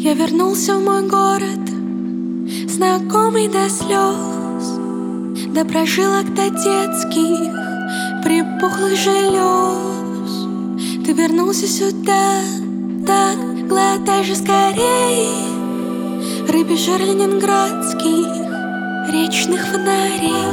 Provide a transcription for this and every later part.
Я вернулся в мой город, знакомый до слез, до прожилок, до детских припухлых желез. Ты вернулся сюда, так глотай же скорей рыбий жир ленинградских речных фонарей.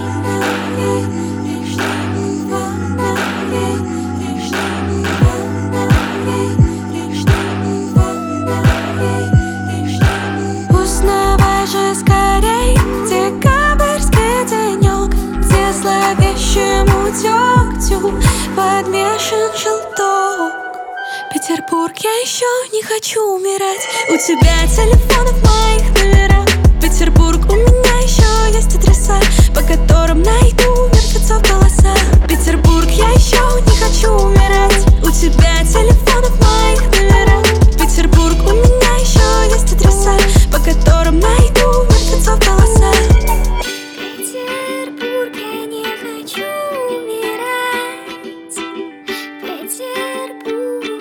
Узнавай же скорей декабрьский денек, где зловещему дегтю подмешан желток. Петербург, я еще не хочу умирать. У тебя телефон в моих номерах. Петербург, у меня еще есть адреса, по которым найду мертвецов голоса. Петербург, я еще не хочу умирать. У тебя телефон в моих номерах. Петербург, у меня еще есть адреса, по которым найду мертвецов голоса. Петербург, я не хочу умирать. Петербург.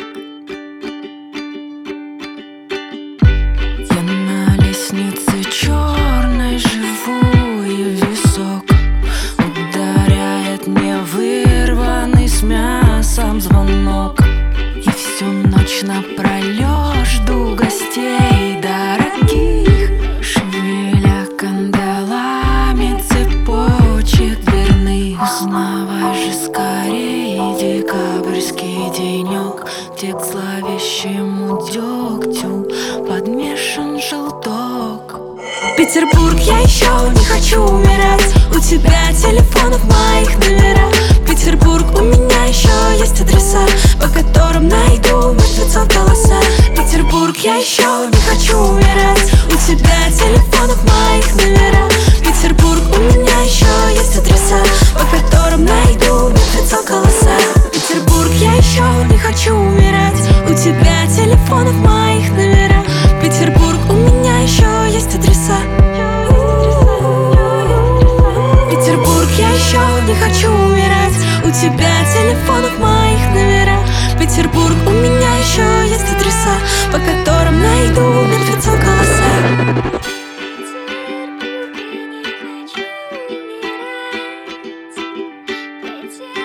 Я на лестнице черной живу, и висок ударяет мне вырванный с мясом звонок. И всю ночь напролёт жду гостей дорогих, шевеля кандалами цепочек дверных. Узнавай же скорей декабрьский денек, где к зловещему дегтю подмешан желток. Петербург, я еще не хочу умирать. У тебя телефон в моих номерах. Петербург, у меня еще есть адреса, по которым найду мертвецов голоса. Петербург, я еще не хочу умирать. У тебя телефон в моих номерах. Петербург, у меня еще есть адреса, по которым найду мертвецов голоса. Петербург, я еще не хочу умирать. У тебя телефон в моих номерах. Петербург, у меня еще есть адреса. Петербург, я еще не хочу умирать. У тебя телефон в моих номерах. Петербург, у меня еще есть адреса, по которым найду мертвецов голоса. Петербург, я не хочу умирать. Петербург.